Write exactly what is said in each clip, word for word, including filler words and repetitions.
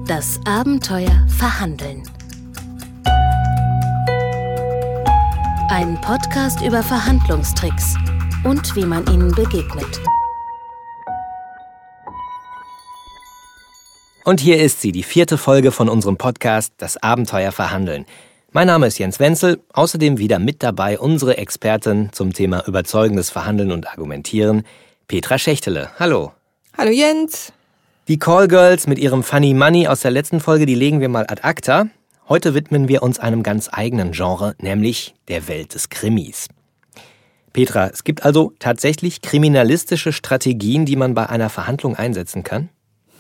Das Abenteuer Verhandeln. Ein Podcast über Verhandlungstricks und wie man ihnen begegnet. Und hier ist sie, die vierte Folge von unserem Podcast Das Abenteuer Verhandeln. Mein Name ist Jens Wenzel, außerdem wieder mit dabei unsere Expertin zum Thema überzeugendes Verhandeln und Argumentieren, Petra Schechtele. Hallo. Hallo Jens. Die Callgirls mit ihrem Funny Money aus der letzten Folge, die legen wir mal ad acta. Heute widmen wir uns einem ganz eigenen Genre, nämlich der Welt des Krimis. Petra, es gibt also tatsächlich kriminalistische Strategien, die man bei einer Verhandlung einsetzen kann?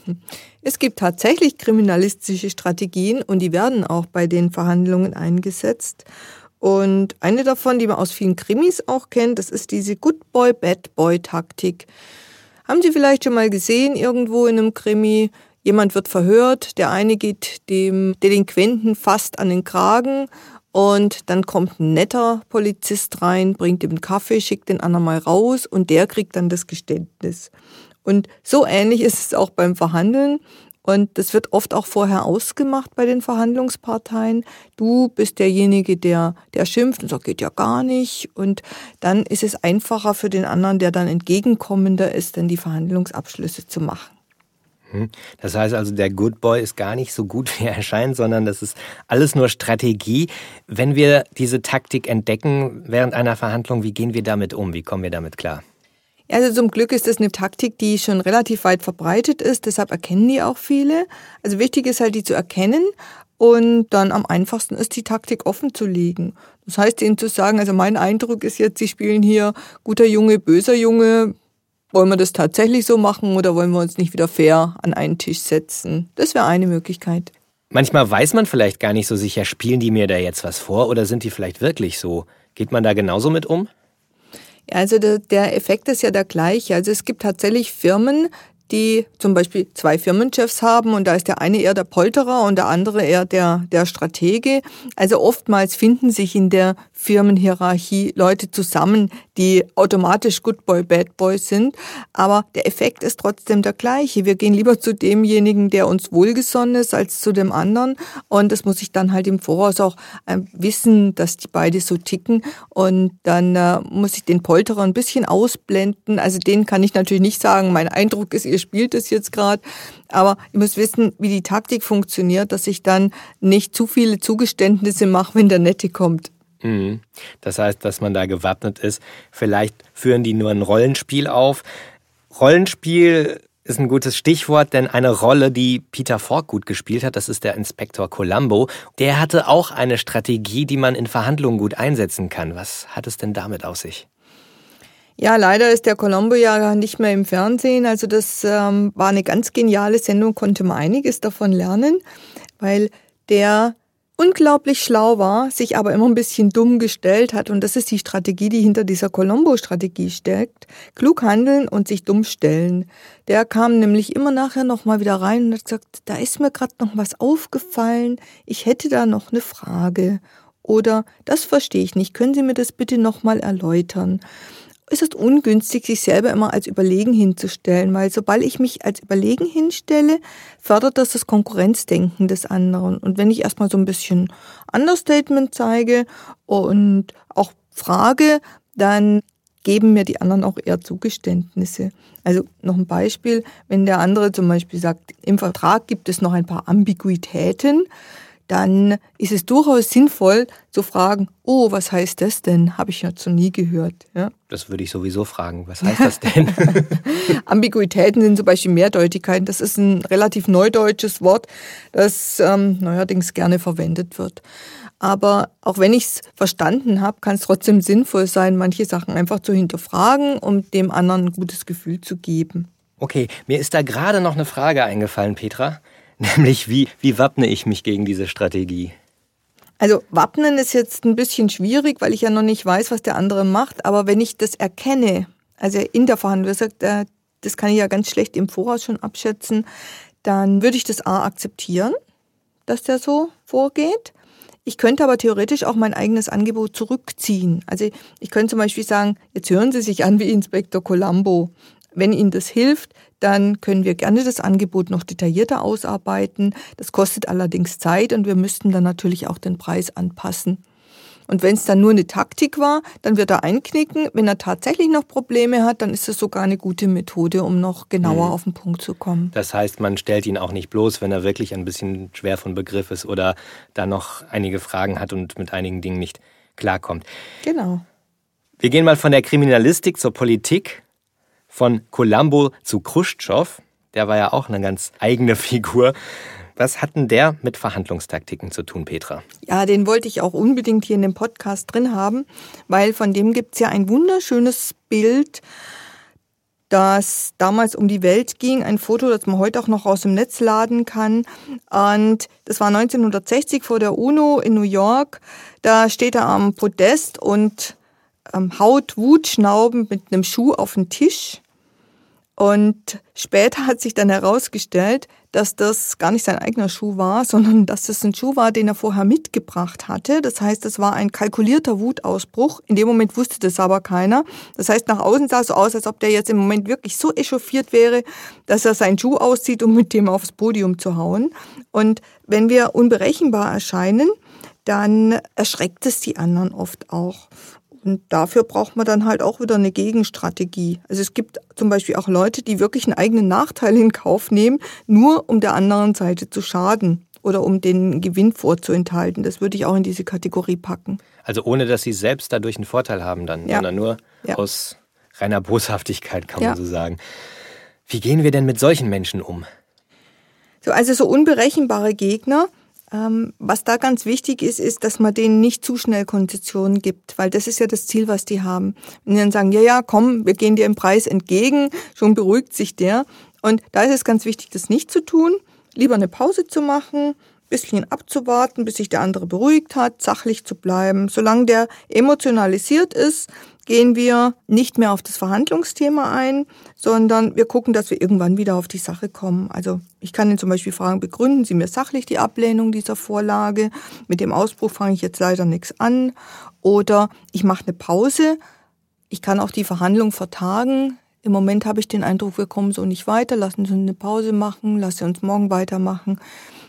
Es gibt tatsächlich kriminalistische Strategien und die werden auch bei den Verhandlungen eingesetzt. Und eine davon, die man aus vielen Krimis auch kennt, das ist diese Good Boy, Bad Boy Taktik. Haben Sie vielleicht schon mal gesehen, irgendwo in einem Krimi, jemand wird verhört, der eine geht dem Delinquenten fast an den Kragen und dann kommt ein netter Polizist rein, bringt ihm einen Kaffee, schickt den anderen mal raus und der kriegt dann das Geständnis. Und so ähnlich ist es auch beim Verhandeln. Und das wird oft auch vorher ausgemacht bei den Verhandlungsparteien. Du bist derjenige, der, der schimpft und sagt, geht ja gar nicht. Und dann ist es einfacher für den anderen, der dann entgegenkommender ist, dann die Verhandlungsabschlüsse zu machen. Das heißt also, der Good Boy ist gar nicht so gut, wie er erscheint, sondern das ist alles nur Strategie. Wenn wir diese Taktik entdecken während einer Verhandlung, wie gehen wir damit um? Wie kommen wir damit klar? Also zum Glück ist das eine Taktik, die schon relativ weit verbreitet ist, deshalb erkennen die auch viele. Also wichtig ist halt, die zu erkennen und dann am einfachsten ist, die Taktik offen zu legen. Das heißt, ihnen zu sagen, also mein Eindruck ist jetzt, sie spielen hier guter Junge, böser Junge. Wollen wir das tatsächlich so machen oder wollen wir uns nicht wieder fair an einen Tisch setzen? Das wäre eine Möglichkeit. Manchmal weiß man vielleicht gar nicht so sicher, spielen die mir da jetzt was vor oder sind die vielleicht wirklich so? Geht man da genauso mit um? Also der, der Effekt ist ja der gleiche. Also es gibt tatsächlich Firmen, die zum Beispiel zwei Firmenchefs haben und da ist der eine eher der Polterer und der andere eher der, der Stratege. Also oftmals finden sich in der Firmenhierarchie Leute zusammen, die automatisch Good Boy, Bad Boy sind. Aber der Effekt ist trotzdem der gleiche. Wir gehen lieber zu demjenigen, der uns wohlgesonnen ist, als zu dem anderen. Und das muss ich dann halt im Voraus auch äh, wissen, dass die beide so ticken. Und dann äh, muss ich den Polterer ein bisschen ausblenden. Also den kann ich natürlich nicht sagen, mein Eindruck ist, ihr spielt es jetzt gerade. Aber ich muss wissen, wie die Taktik funktioniert, dass ich dann nicht zu viele Zugeständnisse mache, wenn der Nette kommt. Das heißt, dass man da gewappnet ist. Vielleicht führen die nur ein Rollenspiel auf. Rollenspiel ist ein gutes Stichwort, denn eine Rolle, die Peter Falk gut gespielt hat, das ist der Inspektor Columbo. Der hatte auch eine Strategie, die man in Verhandlungen gut einsetzen kann. Was hat es denn damit auf sich? Ja, leider ist der Columbo ja nicht mehr im Fernsehen. Also das ähm, war eine ganz geniale Sendung, konnte man einiges davon lernen, weil der unglaublich schlau war, sich aber immer ein bisschen dumm gestellt hat. Und das ist die Strategie, die hinter dieser Columbo-Strategie steckt. Klug handeln und sich dumm stellen. Der kam nämlich immer nachher nochmal wieder rein und hat gesagt, da ist mir gerade noch was aufgefallen. Ich hätte da noch eine Frage. Oder, das verstehe ich nicht. Können Sie mir das bitte nochmal erläutern? Es ist ungünstig, sich selber immer als überlegen hinzustellen, weil sobald ich mich als überlegen hinstelle, fördert das das Konkurrenzdenken des anderen. Und wenn ich erstmal so ein bisschen Understatement zeige und auch frage, dann geben mir die anderen auch eher Zugeständnisse. Also noch ein Beispiel, wenn der andere zum Beispiel sagt, im Vertrag gibt es noch ein paar Ambiguitäten, dann ist es durchaus sinnvoll zu fragen, oh, was heißt das denn? Habe ich ja noch nie gehört. Ja? Das würde ich sowieso fragen. Was heißt das denn? Ambiguitäten sind zum Beispiel Mehrdeutigkeiten. Das ist ein relativ neudeutsches Wort, das ähm, neuerdings gerne verwendet wird. Aber auch wenn ich es verstanden habe, kann es trotzdem sinnvoll sein, manche Sachen einfach zu hinterfragen, um dem anderen ein gutes Gefühl zu geben. Okay, mir ist da gerade noch eine Frage eingefallen, Petra. Nämlich, wie, wie wappne ich mich gegen diese Strategie? Also wappnen ist jetzt ein bisschen schwierig, weil ich ja noch nicht weiß, was der andere macht. Aber wenn ich das erkenne, also in der Verhandlung, das kann ich ja ganz schlecht im Voraus schon abschätzen, dann würde ich das A akzeptieren, dass der so vorgeht. Ich könnte aber theoretisch auch mein eigenes Angebot zurückziehen. Also ich könnte zum Beispiel sagen, jetzt hören Sie sich an wie Inspektor Columbo. Wenn Ihnen das hilft, dann können wir gerne das Angebot noch detaillierter ausarbeiten. Das kostet allerdings Zeit und wir müssten dann natürlich auch den Preis anpassen. Und wenn es dann nur eine Taktik war, dann wird er einknicken. Wenn er tatsächlich noch Probleme hat, dann ist es sogar eine gute Methode, um noch genauer mhm. auf den Punkt zu kommen. Das heißt, man stellt ihn auch nicht bloß, wenn er wirklich ein bisschen schwer von Begriff ist oder da noch einige Fragen hat und mit einigen Dingen nicht klarkommt. Genau. Wir gehen mal von der Kriminalistik zur Politik. Von Columbo zu Chruschtschow, der war ja auch eine ganz eigene Figur. Was hat denn der mit Verhandlungstaktiken zu tun, Petra? Ja, den wollte ich auch unbedingt hier in dem Podcast drin haben, weil von dem gibt's ja ein wunderschönes Bild, das damals um die Welt ging. Ein Foto, das man heute auch noch aus dem Netz laden kann. Und das war neunzehnhundertsechzig vor der UNO in New York. Da steht er am Podest und ähm, haut wutschnaubend mit einem Schuh auf den Tisch. Und später hat sich dann herausgestellt, dass das gar nicht sein eigener Schuh war, sondern dass das ein Schuh war, den er vorher mitgebracht hatte. Das heißt, es war ein kalkulierter Wutausbruch. In dem Moment wusste das aber keiner. Das heißt, nach außen sah es so aus, als ob der jetzt im Moment wirklich so echauffiert wäre, dass er seinen Schuh auszieht, um mit dem aufs Podium zu hauen. Und wenn wir unberechenbar erscheinen, dann erschreckt es die anderen oft auch. Und dafür braucht man dann halt auch wieder eine Gegenstrategie. Also es gibt zum Beispiel auch Leute, die wirklich einen eigenen Nachteil in Kauf nehmen, nur um der anderen Seite zu schaden oder um den Gewinn vorzuenthalten. Das würde ich auch in diese Kategorie packen. Also ohne, dass sie selbst dadurch einen Vorteil haben dann, ja. sondern nur ja. aus reiner Boshaftigkeit, kann ja. man so sagen. Wie gehen wir denn mit solchen Menschen um? So, also so unberechenbare Gegner. Ähm, was da ganz wichtig ist, ist, dass man denen nicht zu schnell Konzessionen gibt, weil das ist ja das Ziel, was die haben. Wenn die dann sagen, ja, ja, komm, wir gehen dir im Preis entgegen, schon beruhigt sich der. Und da ist es ganz wichtig, das nicht zu tun, lieber eine Pause zu machen, ein bisschen abzuwarten, bis sich der andere beruhigt hat, sachlich zu bleiben. Solange der emotionalisiert ist, gehen wir nicht mehr auf das Verhandlungsthema ein, sondern wir gucken, dass wir irgendwann wieder auf die Sache kommen. Also ich kann ihn zum Beispiel fragen, begründen Sie mir sachlich die Ablehnung dieser Vorlage? Mit dem Ausbruch fange ich jetzt leider nichts an. Oder ich mache eine Pause. Ich kann auch die Verhandlung vertagen. Im Moment habe ich den Eindruck, wir kommen so nicht weiter. Lassen Sie uns eine Pause machen, lassen Sie uns morgen weitermachen.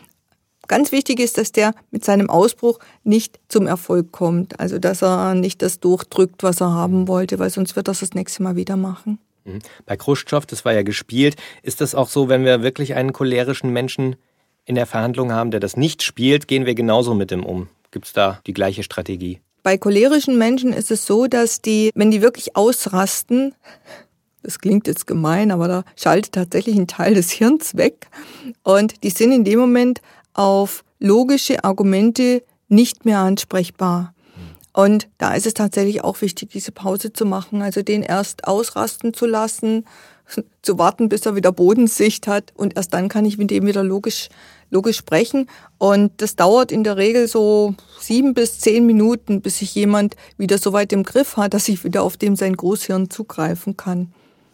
Ganz wichtig ist, dass der mit seinem Ausbruch nicht zum Erfolg kommt. Also, dass er nicht das durchdrückt, was er haben wollte, weil sonst wird er das nächste Mal wieder machen. Bei Chruschtschow, das war ja gespielt. Ist das auch so, wenn wir wirklich einen cholerischen Menschen in der Verhandlung haben, der das nicht spielt, gehen wir genauso mit ihm um? Gibt es da die gleiche Strategie? Bei cholerischen Menschen ist es so, dass die, wenn die wirklich ausrasten, das klingt jetzt gemein, aber da schaltet tatsächlich ein Teil des Hirns weg. Und die sind in dem Moment auf logische Argumente nicht mehr ansprechbar. Und da ist es tatsächlich auch wichtig, diese Pause zu machen, also den erst ausrasten zu lassen, zu warten, bis er wieder Bodensicht hat und erst dann kann ich mit dem wieder logisch, logisch sprechen. Und das dauert in der Regel so sieben bis zehn Minuten, bis sich jemand wieder so weit im Griff hat, dass ich wieder auf dem sein Großhirn zugreifen kann.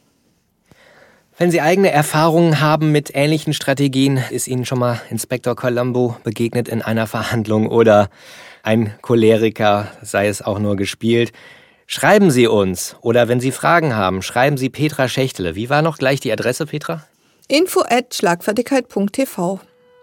Wenn Sie eigene Erfahrungen haben mit ähnlichen Strategien, ist Ihnen schon mal Inspektor Columbo begegnet in einer Verhandlung oder ein Choleriker, sei es auch nur gespielt, schreiben Sie uns. Oder wenn Sie Fragen haben, schreiben Sie Petra Schächtele. Wie war noch gleich die Adresse, Petra? info at schlagfertigkeit punkt t v.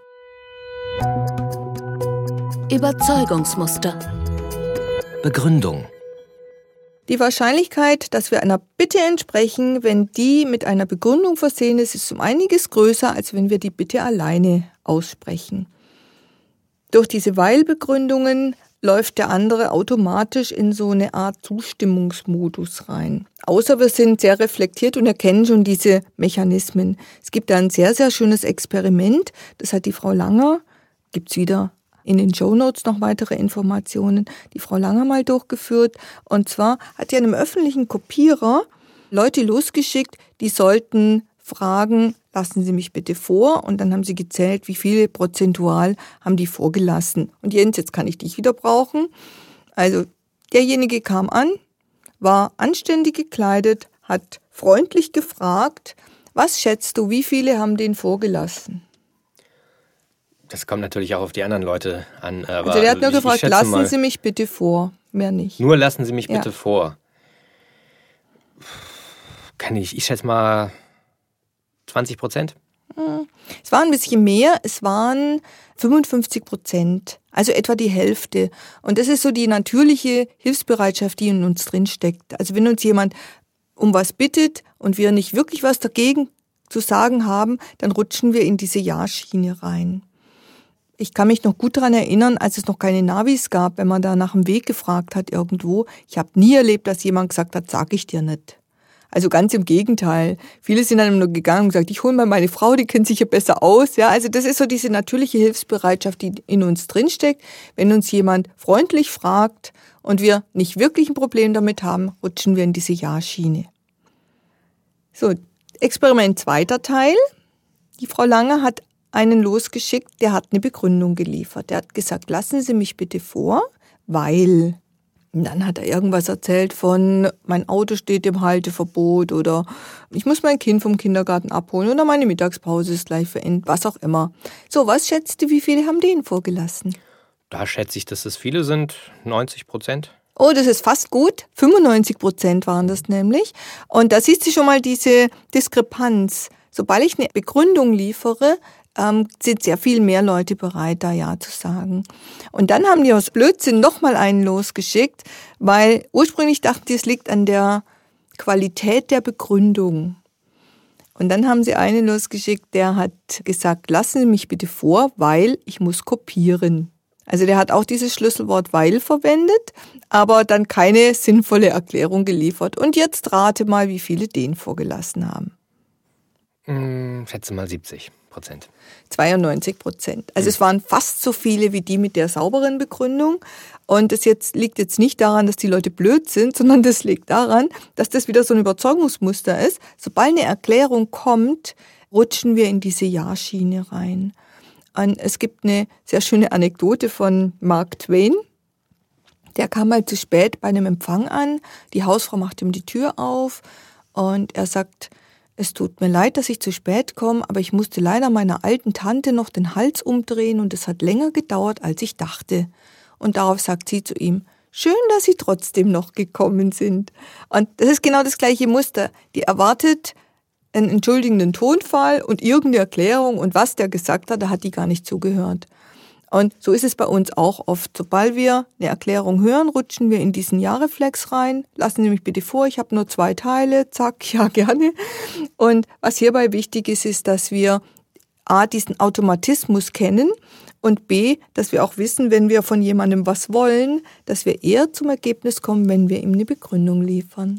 Überzeugungsmuster. Begründung. Die Wahrscheinlichkeit, dass wir einer Bitte entsprechen, wenn die mit einer Begründung versehen ist, ist um einiges größer, als wenn wir die Bitte alleine aussprechen. Durch diese Weil-Begründungen läuft der andere automatisch in so eine Art Zustimmungsmodus rein. Außer wir sind sehr reflektiert und erkennen schon diese Mechanismen. Es gibt da ein sehr, sehr schönes Experiment, das hat die Frau Langer, gibt's wieder in den Shownotes noch weitere Informationen, die Frau Langer mal durchgeführt. Und zwar hat die an einem öffentlichen Kopierer Leute losgeschickt, die sollten fragen, lassen Sie mich bitte vor. Und dann haben sie gezählt, wie viele prozentual haben die vorgelassen. Und Jens, jetzt kann ich dich wieder brauchen. Also derjenige kam an, war anständig gekleidet, hat freundlich gefragt, was schätzt du, wie viele haben den vorgelassen? Das kommt natürlich auch auf die anderen Leute an. Aber also der hat nur ich, gefragt, ich lassen mal, Sie mich bitte vor, mehr nicht. Nur lassen Sie mich bitte ja. vor. kann ich, ich schätze mal zwanzig Prozent. Es waren ein bisschen mehr, es waren fünfundfünfzig Prozent, also etwa die Hälfte. Und das ist so die natürliche Hilfsbereitschaft, die in uns drinsteckt. Also wenn uns jemand um was bittet und wir nicht wirklich was dagegen zu sagen haben, dann rutschen wir in diese Ja-Schiene rein. Ich kann mich noch gut daran erinnern, als es noch keine Navis gab, wenn man da nach dem Weg gefragt hat irgendwo. Ich habe nie erlebt, dass jemand gesagt hat, sag ich dir nicht. Also ganz im Gegenteil. Viele sind dann nur gegangen und gesagt, ich hole mal meine Frau, die kennt sich ja besser aus. Ja, also das ist so diese natürliche Hilfsbereitschaft, die in uns drinsteckt. Wenn uns jemand freundlich fragt und wir nicht wirklich ein Problem damit haben, rutschen wir in diese Ja-Schiene. So, Experiment zweiter Teil. Die Frau Lange hat einen losgeschickt, der hat eine Begründung geliefert. Der hat gesagt, lassen Sie mich bitte vor, weil... Und dann hat er irgendwas erzählt von, mein Auto steht im Halteverbot oder ich muss mein Kind vom Kindergarten abholen oder meine Mittagspause ist gleich beendet, was auch immer. So, was schätzt du, wie viele haben den vorgelassen? Da schätze ich, dass es viele sind, neunzig Prozent. Oh, das ist fast gut. fünfundneunzig Prozent waren das nämlich. Und da siehst du schon mal diese Diskrepanz. Sobald ich eine Begründung liefere, ähm, sind sehr viel mehr Leute bereit, da Ja zu sagen. Und dann haben die aus Blödsinn nochmal einen losgeschickt, weil ursprünglich dachten die, es liegt an der Qualität der Begründung. Und dann haben sie einen losgeschickt, der hat gesagt, lassen Sie mich bitte vor, weil ich muss kopieren. Also der hat auch dieses Schlüsselwort weil verwendet, aber dann keine sinnvolle Erklärung geliefert. Und jetzt rate mal, wie viele den vorgelassen haben. Hm, schätze mal siebzig Prozent. zweiundneunzig Prozent. Also es waren fast so viele wie die mit der sauberen Begründung. Und das jetzt liegt jetzt nicht daran, dass die Leute blöd sind, sondern das liegt daran, dass das wieder so ein Überzeugungsmuster ist. Sobald eine Erklärung kommt, rutschen wir in diese Ja-Schiene rein. Und es gibt eine sehr schöne Anekdote von Mark Twain. Der kam mal zu spät bei einem Empfang an. Die Hausfrau macht ihm die Tür auf und er sagt, es tut mir leid, dass ich zu spät komme, aber ich musste leider meiner alten Tante noch den Hals umdrehen und es hat länger gedauert, als ich dachte. Und darauf sagt sie zu ihm, schön, dass Sie trotzdem noch gekommen sind. Und das ist genau das gleiche Muster. Die erwartet einen entschuldigenden Tonfall und irgendeine Erklärung und was der gesagt hat, da hat die gar nicht zugehört. Und so ist es bei uns auch oft. Sobald wir eine Erklärung hören, rutschen wir in diesen Ja-Reflex rein. Lassen Sie mich bitte vor, ich habe nur zwei Teile. Zack, ja, gerne. Und was hierbei wichtig ist, ist, dass wir A, diesen Automatismus kennen und B, dass wir auch wissen, wenn wir von jemandem was wollen, dass wir eher zum Ergebnis kommen, wenn wir ihm eine Begründung liefern.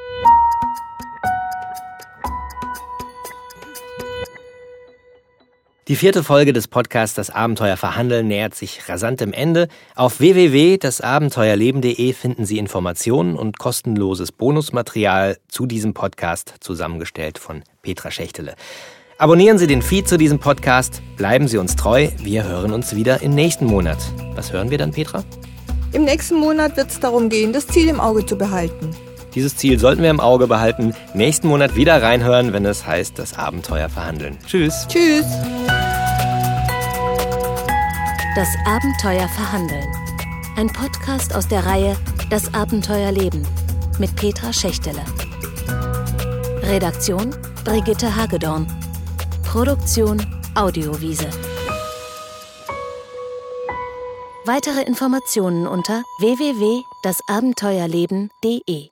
Die vierte Folge des Podcasts Das Abenteuer Verhandeln nähert sich rasant dem Ende. Auf w w w punkt das abenteuerleben punkt de finden Sie Informationen und kostenloses Bonusmaterial zu diesem Podcast, zusammengestellt von Petra Schechtele. Abonnieren Sie den Feed zu diesem Podcast, bleiben Sie uns treu. Wir hören uns wieder im nächsten Monat. Was hören wir dann, Petra? Im nächsten Monat wird es darum gehen, das Ziel im Auge zu behalten. Dieses Ziel sollten wir im Auge behalten. Nächsten Monat wieder reinhören, wenn es heißt, das Abenteuer verhandeln. Tschüss. Tschüss. Das Abenteuer verhandeln. Ein Podcast aus der Reihe Das Abenteuer Leben mit Petra Schechtele. Redaktion Brigitte Hagedorn. Produktion Audiowiese. Weitere Informationen unter w w w punkt das abenteuerleben punkt de.